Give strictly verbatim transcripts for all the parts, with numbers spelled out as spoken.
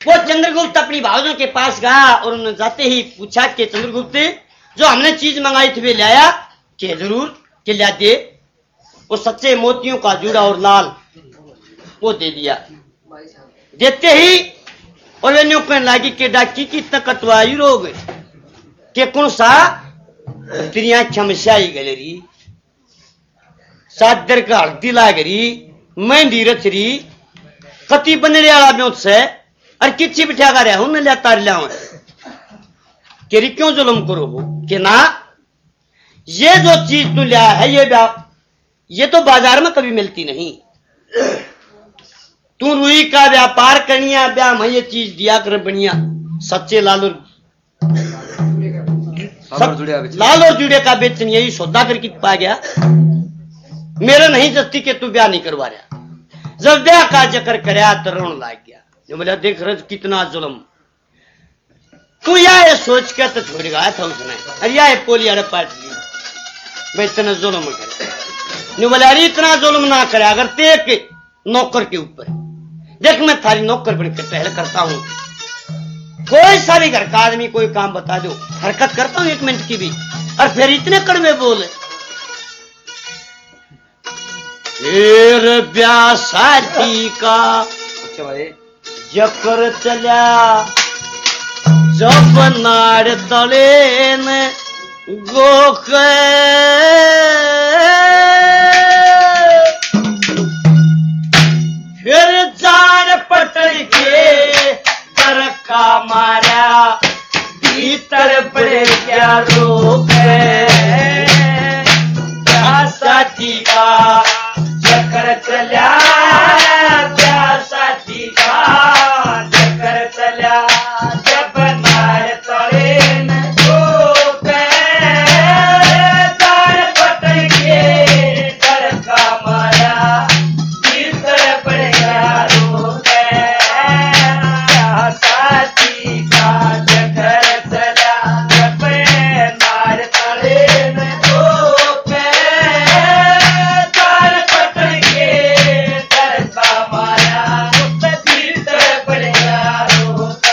वो चंद्रगुप्त अपनी भावजों के पास गया और उन्होंने जाते ही पूछा कि चंद्रगुप्त जो हमने चीज मंगाई थी वे लाया? कि जरूर कि ला दे। वो सच्चे मोतियों का जूड़ा और लाल वो दे दिया। देते ही और वे न्यू कहने लगी कि डाकी की इतना कटवायु रोग के कौन सा त्रिया क्षमस्याई गलेरी सादर का हल्दी लागरी मेहंदी रचरी कति बनने वाला में उससे और किसी बिठा कर रहा हूं मैं तार लिया कि क्यों जुल्म करो हो कि ना ये जो चीज तू लिया है ये ये तो बाजार में कभी मिलती नहीं। तू रुई का व्यापार करनिया ब्याह में ये चीज दिया कर बनिया सच्चे लाल और लाल और जुड़े का बेचन यही सौदा करके पा गया। मेरा नहीं जस्ती के तू ब्याह नहीं करवा रहा। जब ब्याह का चक्कर करया तो रोन लाग गया। जो बोला देख रहे कितना जुल्म तू या सोच कर तो छोड़ गया था उसने। अरे या पोली अरे पाट ली भाई इतना जुल्म करे। बोला अरे इतना जुल्म ना करे अगर ते नौकर के ऊपर देख मैं थारी नौकर बन के पहले करता हूं। कोई सा भी घर का आदमी कोई काम बता दो हरकत करता हूं एक मिनट की भी और फिर इतने कड़वे बोले फिर ब्याह शादी का जकर चला जब नाड़ तले ने गोख फिर जान पटल के कर का मारा भीतर पड़े क्या रोक ब्याह शादी का चक्कर चला ब्याह शादी का चक्कर चला जब नार तले न गोक जान पटल के कर का मारा भीतर पड़ गया रोक ब्याह शादी का चक्कर चला जब नार तले न गोक जान पटल के कर का मारा भीतर पड़ गया रोक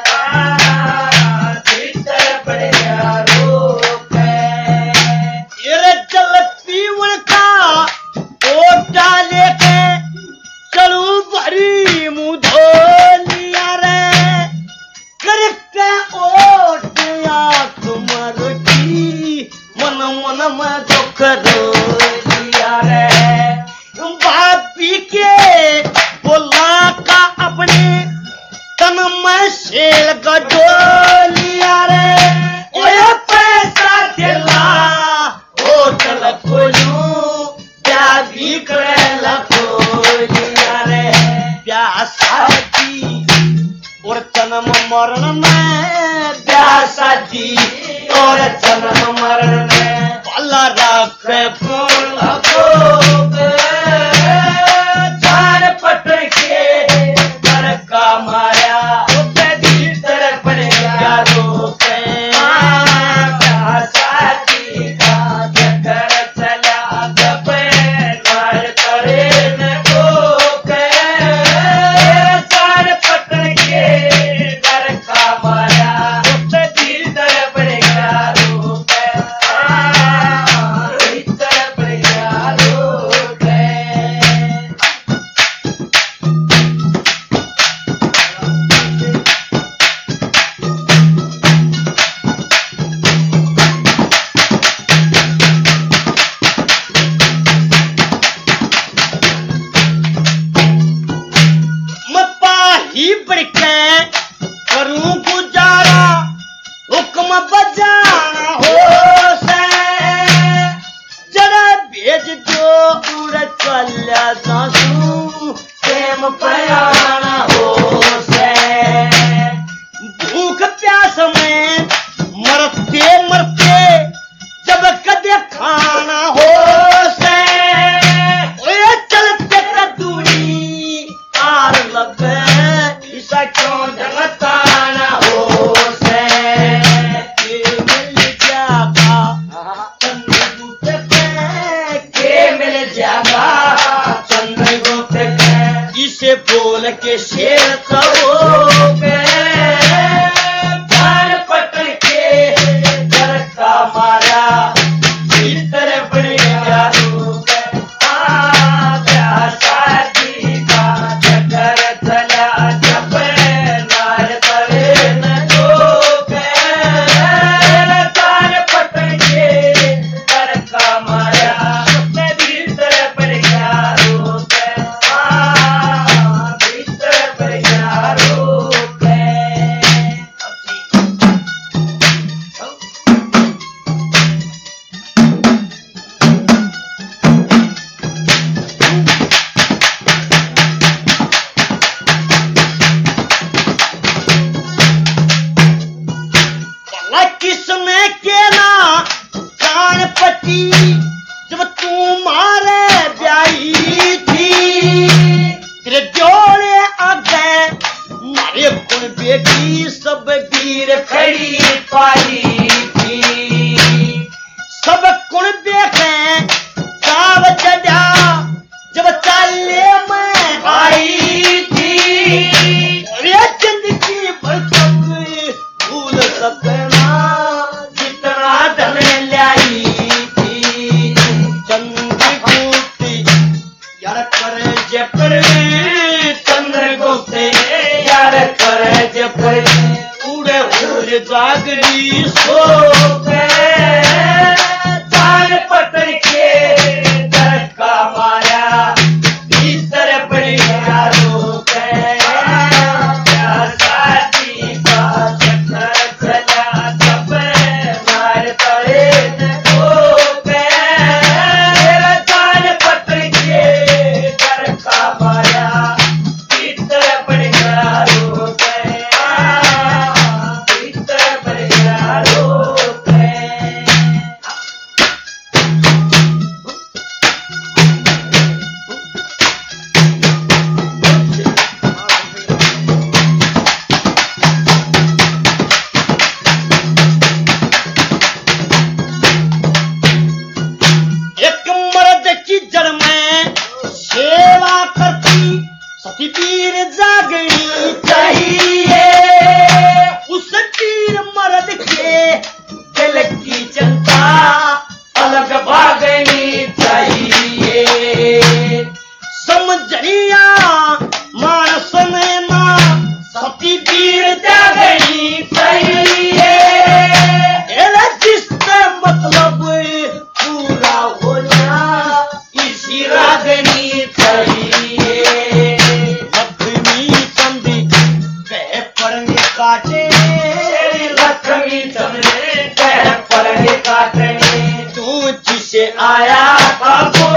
भीतर पड़ गया रोक। ये चल पीवल का ओटा लेके चलू भरी मुंह धो लिया रे करके ओटिया तुमर की मन मन में दुख रो लिया रे भाभी के बोला का अपने तन में शेल का डोलिया रे ओए पैसा दिला होटल खोलू प्यार भी करेला खोलिया रे प्यार शादी और जन्म मरण में प्यार शादी और जन्म मरण में भला रख फूल भोग जान पटल के कर का माया भीतर पड़ गया रोक ब्याह शादी का चक्कर चला जब नार तले न गोक जान पटल के कर का माया भीतर पड़ गया रोक भीतर पड़ गया रोक। मैं पाही बढ़ के करूं गुजारा हुक्म बजाना हो से जरा भेज दो उड़ चलिया सासू प्रेम प्रयाण हो से भूख प्यास में मरते मरते जब कदे खाना हो से ओए चलते दूरी आर लग ऐसा क्यों जगताना हो से के मिल जागा चंद्रगुप्त के मिल जागा चंद्रगुप्त के इसे बोल के शेर सबो किसने केला जान पटी जब तू मारे ब्याई थी तेरे जोड़े आगे मारे कुण बेटी सब वीर खड़ी पाई थी सब कुण देखे काव चढ़ा जब चाले में आई थी अरे जिंदगी भर भूल सपना जितना धन लाई थी चंद्रगुप्त यार कर जपर चंद्रगुप्त यार कर जपर उड़े उड़ जागरी सो चार पत्थर के धक्का मारा भीतर बड़ी यारों पे शादी का चक्कर चला जब मार पड़े तो पे चार पत्थर के धक्का मारा भीतर बड़ी यारों पे भीतर बड़ी यारों पे एक मर्द की जड़ में सेवा करती सती पीर जागनी चाहिए उस पीर मर्द के दिल की चिंता अलग भागनी चाहिए समझनिया मानस में ना सती पीर जागनी चाहिए जिससे मतलब पूरा होना इसी रागनी चाहिए लक्ष्मी चंदी कह पर काटे लक्ष्मी चंदी कह पर काटे तू जिसे आया था